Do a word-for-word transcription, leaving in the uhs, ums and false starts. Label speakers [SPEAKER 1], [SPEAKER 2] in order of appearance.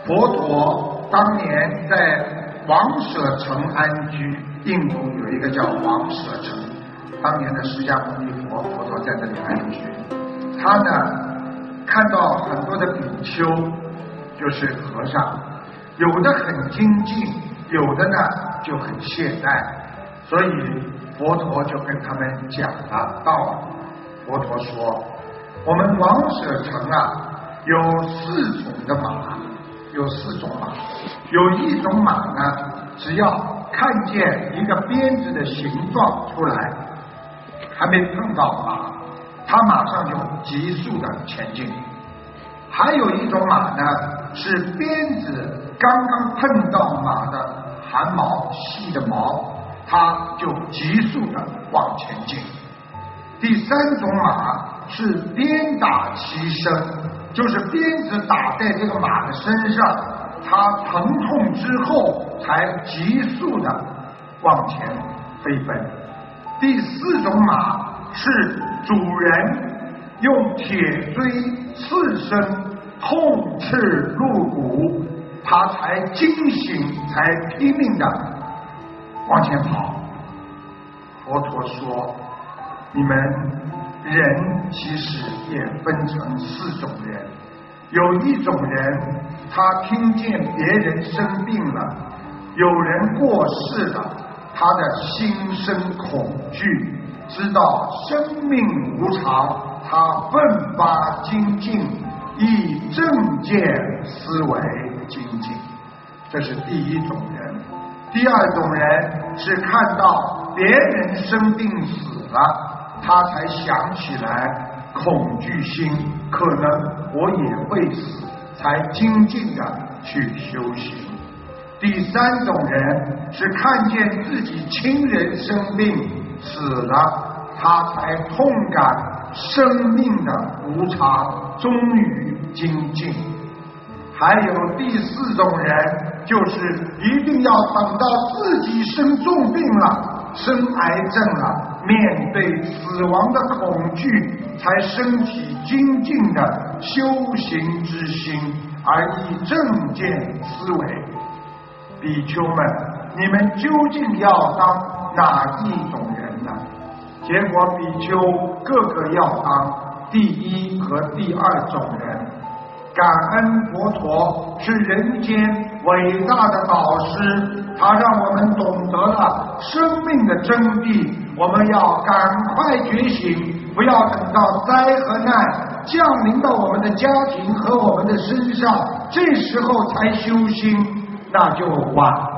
[SPEAKER 1] 佛陀当年在王舍城安居，印度有一个叫王舍城，当年的释迦牟尼佛，佛陀在这里安居。他呢看到很多的比丘，就是和尚，有的很精进，有的呢就很懈怠，所以佛陀就跟他们讲了道理。佛陀说，我们王舍城啊有四种的马，有四种马，有一种马呢，只要看见一个鞭子的形状出来，还没碰到马，它马上就急速的前进。还有一种马呢，是鞭子刚刚碰到马的汗毛细的毛，它就急速的往前进。第三种马是鞭打其身，就是鞭子打在这个马的身上，它疼痛之后才急速的往前飞奔。第四种马是主人用铁锥刺身，痛刺入骨，他才惊醒，才拼命的往前跑。佛陀说，你们人其实也分成四种人，有一种人他听见别人生病了，有人过世了，他的心生恐惧，知道生命无常，他奋发精进，以正见思维精进，这是第一种人。第二种人是看到别人生病死了，他才想起来恐惧心，可能我也会死，才精进的去修行。第三种人是看见自己亲人生病死了，他才痛感生命的无常，终于精进。还有第四种人，就是一定要等到自己生重病了，生癌症了，面对死亡的恐惧，才升起精进的修行之心，而以正见思维。比丘们，你们究竟要当哪一种人呢？结果比丘个个要当第一和第二种人。感恩佛陀是人间伟大的导师，他让我们懂得了生命的真谛，我们要赶快觉醒，不要等到灾和难降临到我们的家庭和我们的身上，这时候才修心，那就晚